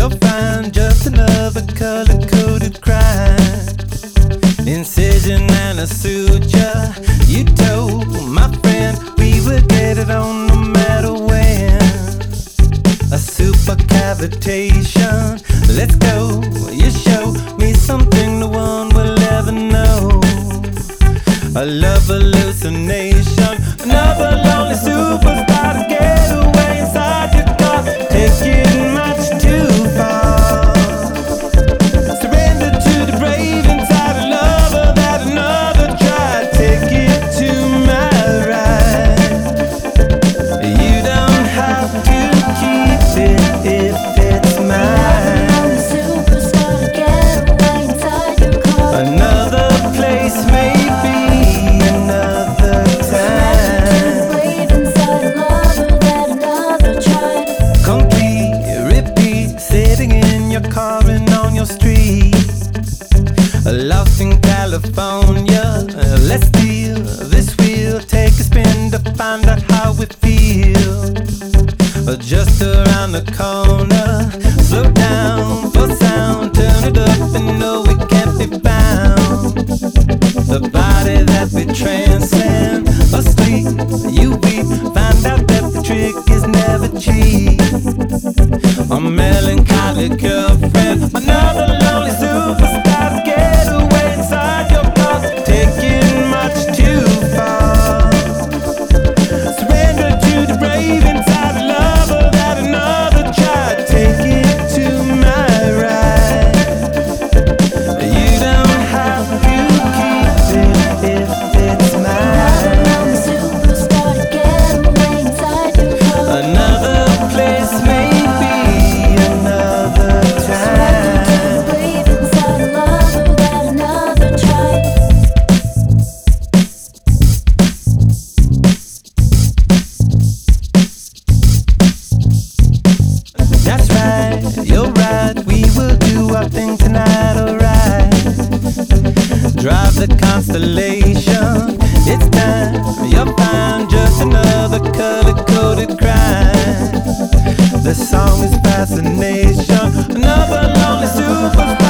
you'll find just another color-coded crime. Incision and a suture. You told my friend we would get it on no matter when. A super cavitation. Let's go. You show me something no one will ever know. A love hallucination. Another lonely superstar to get away inside your car. Take it much too far. Surrender to the brave inside a lover that another tried. Take it to my right. You don't have to keep it if it's mine. Another place, maybe another time. Complete, repeat, sitting in your car and on your street. Lost in California, let's steal this wheel. Take a spin to find out how we feel. Just around the corner, slow down for sound. Turn it up and know we can't be bound. The body that we transcend, asleep, you weep. Find out that the trick is never cheap. A melancholy girlfriend, another lonely superstar to get away inside your car. Taking much too far. Surrender to the brave inside a lover that another tried. Take it to my right. You don't have to keep it if it's mine. Another place, maybe another time. That's right, you're right. We will do our thing tonight, alright. Drive the Constellation. It's time, you'll find just another color-coded crime. The song is fascination. Another lonely superstar.